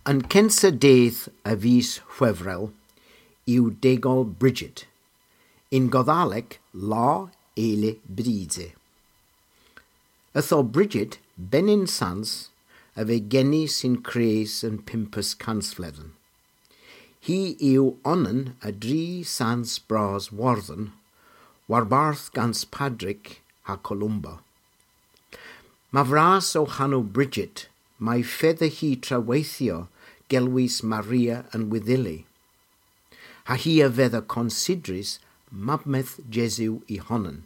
Yn censa deith a fis Chwefrel yw degol Bridget, in Goddaleg law eile bridze. Ytho Bridget benin sans a fe geni sy'n creus yn pimpus cansfledden. Hi yw onnen a 3 sans bras warden, warbarth gans Padric ha Columba. Ma fras o hanw Bridget, mae fedda hi traweithio gelwys Maria yn wyddili. Ha hi a fedda considris mabmeth Jesu I honnen.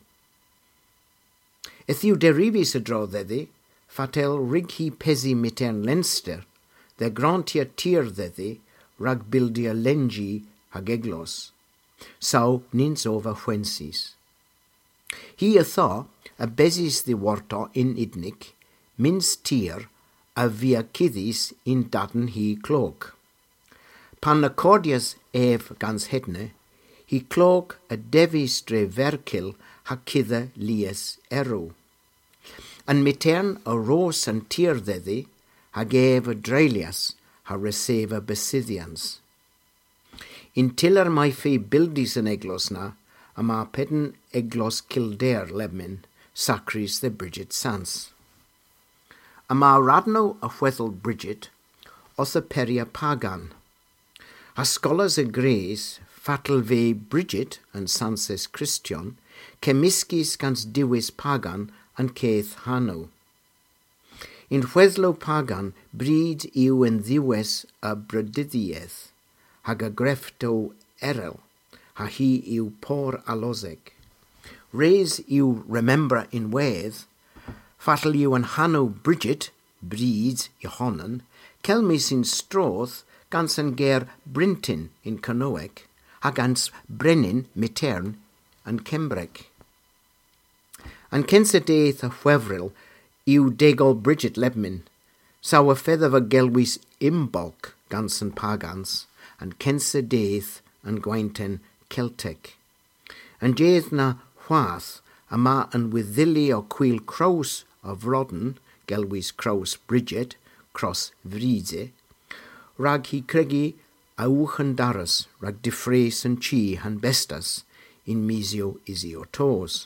Ythiw derifis y droddeddi, fatel rig hi pesi mitern Leinster, de grantia tir ddeddi, rag bildia lengi hag eglos, sau nins over fwensis. Hi a tho, a besis ddiwarto in idnic, mins tir a via cyddis in daden hi clog. Pan accordias ef gans hedne, hi clog a devis dre vercil ha cydda lies erw. Yn mitern a ros an tir ddeddi, hag ef a dreilias ha receva besyddians. In tiller mai fe bildis yn eglos na, a ma pedyn eglos Kildare lebmin, sacris the Bridget sans. A ma radno a chweddol Bridget, oth a peria pagan. A scholars a gres, fatal ve Bridget and sanses Christian, cemiscis gans diwys pagan and ceith hano. In chweddlo pagan, bryd yw yn ddiwys a brydyddiaeth, hag a grefto erel, ha hi yw por aloseg. Res yw remember in wedd, fatal yw yn hano Bridget, bryd I honnen, celmis in stroth gans yn ger Brintin in Canoeg, a gans Brenin mitern yn Cembreg. Yn censa deith a Chwefril yw degol Bridget lebmin, saw a feddaf a gelwys imbolc gans yn pagans, yn censa deith yn gwainten Celtic. Yn deith na chwath, a ma yn wyddili o cwyl crows o frodden, gelwys crows Bridget, cross Vridze, rag hi cregi a wch yn daras, rag diffres yn chi han bestas, in misio isi o tos.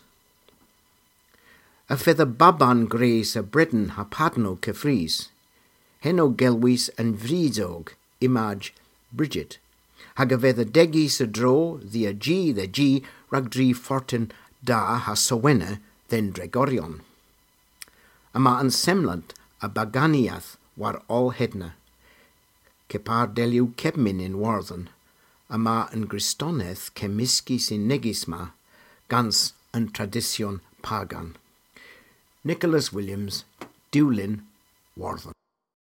A fedda baban gres a Britain ha padno cyffrys, hen o gelwys yn Vridzog, image Bridget, hag a fedda degis a dro, the G, rag dri fortin da ha Sowena, then Dregorion. A ma yn semlant a baganiath war all hedna, cepar deliw cebmin in warthen, a ma yn gristoneth cemiscis in negisma, gans yn tradition pagan. Nicholas Williams, Dewlin, Warthen.